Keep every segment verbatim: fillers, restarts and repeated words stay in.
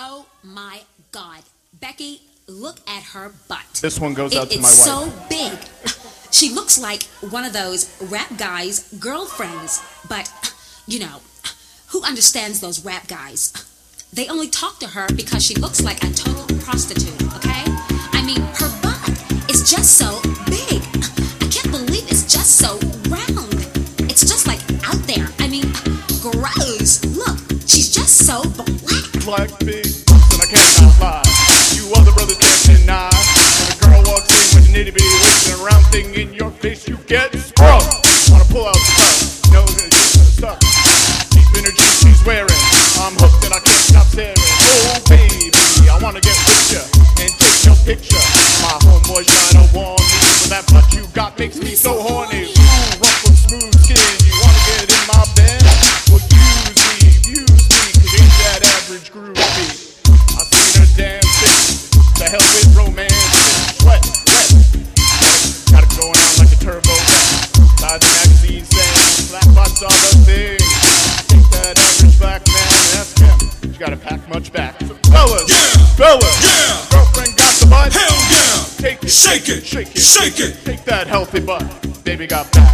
Oh my God. Becky, look at her butt. This one goes it, out to it's my wife. It's so big. She looks like one of those rap guys' girlfriends. But, you know, who understands those rap guys? They only talk to her because she looks like a total prostitute, okay? I mean, her butt is just so big. I can't believe it's just so round. It's just like out there. I mean, gross. Look, she's just so black. Black big butts and I cannot lie. You other brothers can't deny. When a girl walks in with an itty bitty waist and a round thing in your face, you get sprung. Wanna pull out the gun, no, it's stuck. Deep energy she's wearing. I'm hooked and I can't stop staring. Oh baby, I wanna get with ya and take your picture. My homeboy's trying to warn me, but that butt you got makes me so horny. Ooh, rough and smooth skin, you wanna get in my bed? Well, use me, use me, cause ain't that average groovy. I seen her dancing, the hell with romance, sweat, wet. Got it going on like a turbo vet. Side the magazine saying, black butts are the thing. Think that average black man, ask him. You gotta pack much back. So fellas, yeah, fellas, yeah, girlfriend got the butt. Hell yeah, take it, shake it, shake it, shake it. Take that healthy butt, baby got back.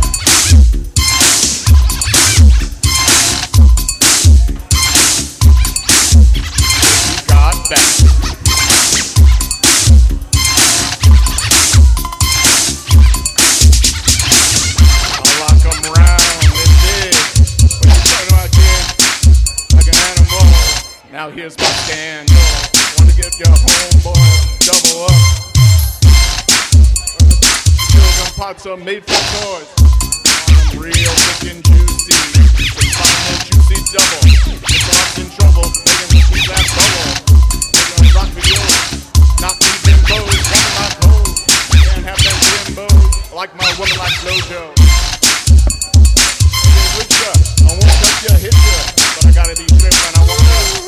You got back. Now here's my scandal. Wanna get your homeboy double up. Sugar pots are made for toys. I'm real thick and juicy. Some fine and juicy double. If I'm lost in trouble, making me keep that bubble. They're gonna rock me yours. Knock me bimbos, one my pose. Can't have that bimbos. Like my woman like Flojo. I'm with ya. I won't touch ya, hit ya. But I gotta be strict when I wanna.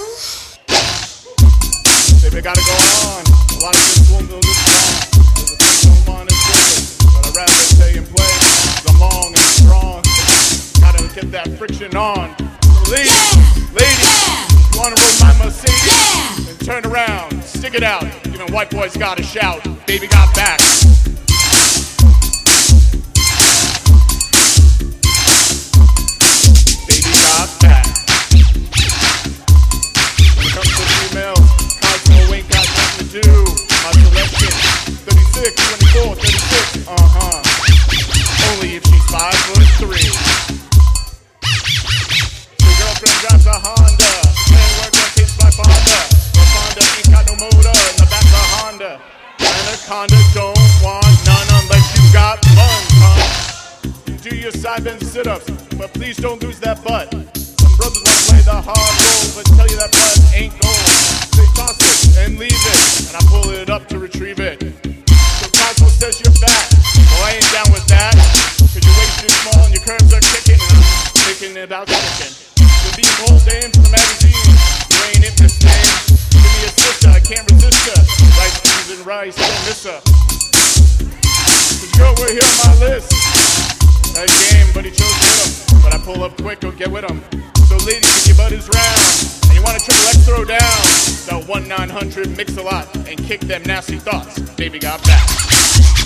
Baby, gotta go on. A lot of this won't go this long. There's a thing don't want to do it. But I'd rather stay and play. Cause I'm long and strong. Gotta get that friction on. So ladies, yeah, ladies, yeah, you wanna roll my Mercedes? Yeah. Then turn around, stick it out. Even white boys gotta shout. Baby got back. Baby got back. When it comes to females, ain't got nothing to do. My selection, thirty-six, twenty-four, thirty-six, uh-huh. Only if she's five foot three. Your girlfriend drives a Honda. Man, work on takes my Fonda. But Fonda ain't got no motor in the back of a Honda. Anaconda don't want none unless you got funds, huh? You do your side bend sit-ups, but please don't lose that butt. Some brothers wanna play the hard roll, but tell you that butt ain't gold. They toss it and leave it, and I pull it up to retrieve it. So Cosmo says you're fat. Well, I ain't down with that, cause your waist is small and your curves are kicking, and I'm thinking about chicken. You're being old dame from the magazine. You ain't interesting. Give me a sister, I can't resist her. Rice, peas, and rice, don't miss her. Cause girl, we're here on my list. That game, but he chose with him. But I pull up quick, go get with him. So ladies, if your butt is round and you want a triple X throw down, dial one nine hundred mix a lot and kick them nasty thoughts. Baby got back.